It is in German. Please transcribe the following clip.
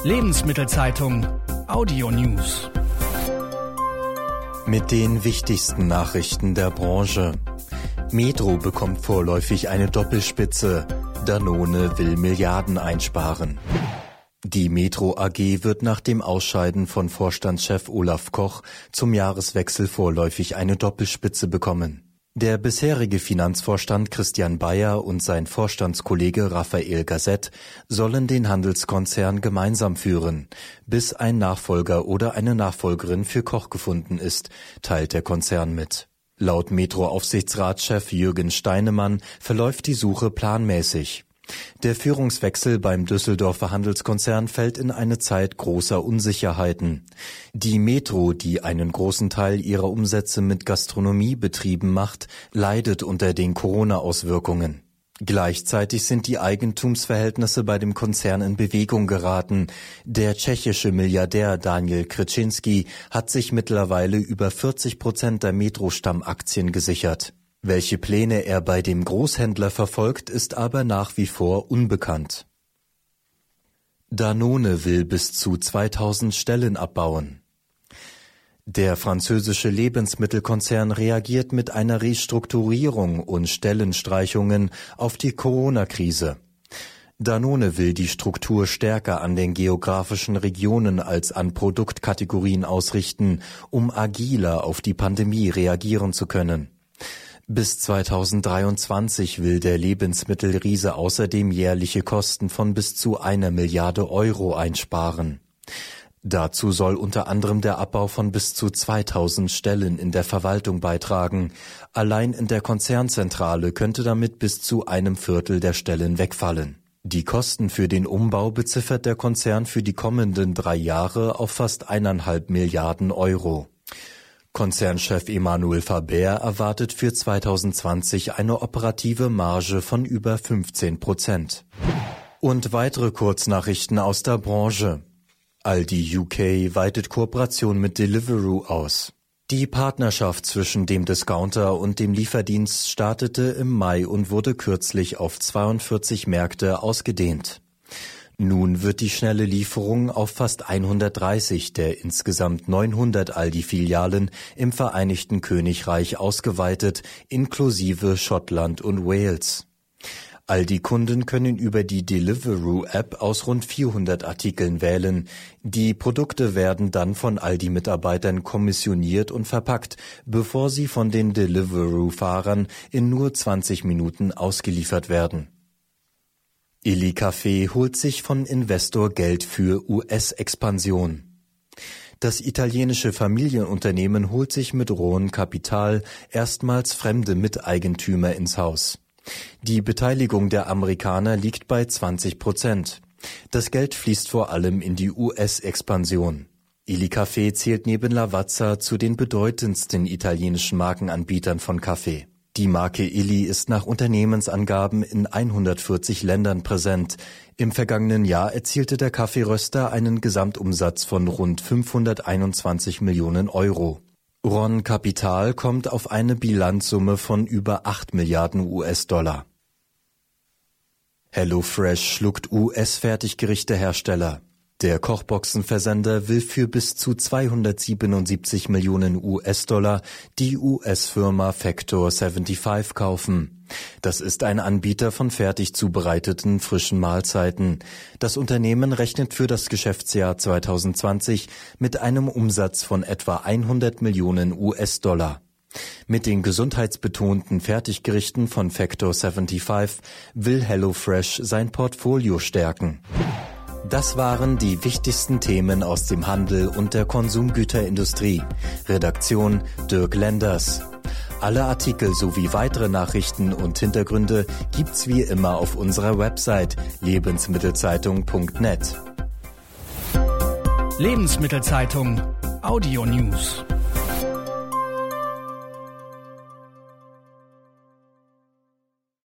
Lebensmittelzeitung Audio News. Mit den wichtigsten Nachrichten der Branche. Metro bekommt vorläufig eine Doppelspitze. Danone will Milliarden einsparen. Die Metro AG wird nach dem Ausscheiden von Vorstandschef Olaf Koch zum Jahreswechsel vorläufig eine Doppelspitze bekommen. Der bisherige Finanzvorstand Christian Bayer und sein Vorstandskollege Raphael Gazet sollen den Handelskonzern gemeinsam führen, bis ein Nachfolger oder eine Nachfolgerin für Koch gefunden ist, teilt der Konzern mit. Laut Metro-Aufsichtsratschef Jürgen Steinemann verläuft die Suche planmäßig. Der Führungswechsel beim Düsseldorfer Handelskonzern fällt in eine Zeit großer Unsicherheiten. Die Metro, die einen großen Teil ihrer Umsätze mit Gastronomiebetrieben macht, leidet unter den Corona-Auswirkungen. Gleichzeitig sind die Eigentumsverhältnisse bei dem Konzern in Bewegung geraten. Der tschechische Milliardär Daniel Krčinský hat sich mittlerweile über 40% der Metro-Stammaktien gesichert. Welche Pläne er bei dem Großhändler verfolgt, ist aber nach wie vor unbekannt. Danone will bis zu 2000 Stellen abbauen. Der französische Lebensmittelkonzern reagiert mit einer Restrukturierung und Stellenstreichungen auf die Corona-Krise. Danone will die Struktur stärker an den geografischen Regionen als an Produktkategorien ausrichten, um agiler auf die Pandemie reagieren zu können. Bis 2023 will der Lebensmittelriese außerdem jährliche Kosten von bis zu 1 Milliarde Euro einsparen. Dazu soll unter anderem der Abbau von bis zu 2000 Stellen in der Verwaltung beitragen. Allein in der Konzernzentrale könnte damit bis zu 1/4 der Stellen wegfallen. Die Kosten für den Umbau beziffert der Konzern für die kommenden 3 Jahre auf fast 1,5 Milliarden Euro. Konzernchef Emmanuel Faber erwartet für 2020 eine operative Marge von über 15%. Und weitere Kurznachrichten aus der Branche. Aldi UK weitet Kooperation mit Deliveroo aus. Die Partnerschaft zwischen dem Discounter und dem Lieferdienst startete im Mai und wurde kürzlich auf 42 Märkte ausgedehnt. Nun wird die schnelle Lieferung auf fast 130 der insgesamt 900 Aldi-Filialen im Vereinigten Königreich ausgeweitet, inklusive Schottland und Wales. Aldi-Kunden können über die Deliveroo-App aus rund 400 Artikeln wählen. Die Produkte werden dann von Aldi-Mitarbeitern kommissioniert und verpackt, bevor sie von den Deliveroo-Fahrern in nur 20 Minuten ausgeliefert werden. Illy Café holt sich von Investor Geld für US-Expansion. Das italienische Familienunternehmen holt sich mit rohem Kapital erstmals fremde Miteigentümer ins Haus. Die Beteiligung der Amerikaner liegt bei 20%. Das Geld fließt vor allem in die US-Expansion. Illy Café zählt neben Lavazza zu den bedeutendsten italienischen Markenanbietern von Kaffee. Die Marke Illy ist nach Unternehmensangaben in 140 Ländern präsent. Im vergangenen Jahr erzielte der Kaffeeröster einen Gesamtumsatz von rund 521 Millionen Euro. Ron Capital kommt auf eine Bilanzsumme von über 8 Milliarden US-Dollar. HelloFresh schluckt US-Fertiggerichte-Hersteller. Der Kochboxenversender will für bis zu 277 Millionen US-Dollar die US-Firma Factor 75 kaufen. Das ist ein Anbieter von fertig zubereiteten frischen Mahlzeiten. Das Unternehmen rechnet für das Geschäftsjahr 2020 mit einem Umsatz von etwa 100 Millionen US-Dollar. Mit den gesundheitsbetonten Fertiggerichten von Factor 75 will HelloFresh sein Portfolio stärken. Das waren die wichtigsten Themen aus dem Handel und der Konsumgüterindustrie. Redaktion Dirk Lenders. Alle Artikel sowie weitere Nachrichten und Hintergründe gibt's wie immer auf unserer Website lebensmittelzeitung.net. Lebensmittelzeitung Audio News.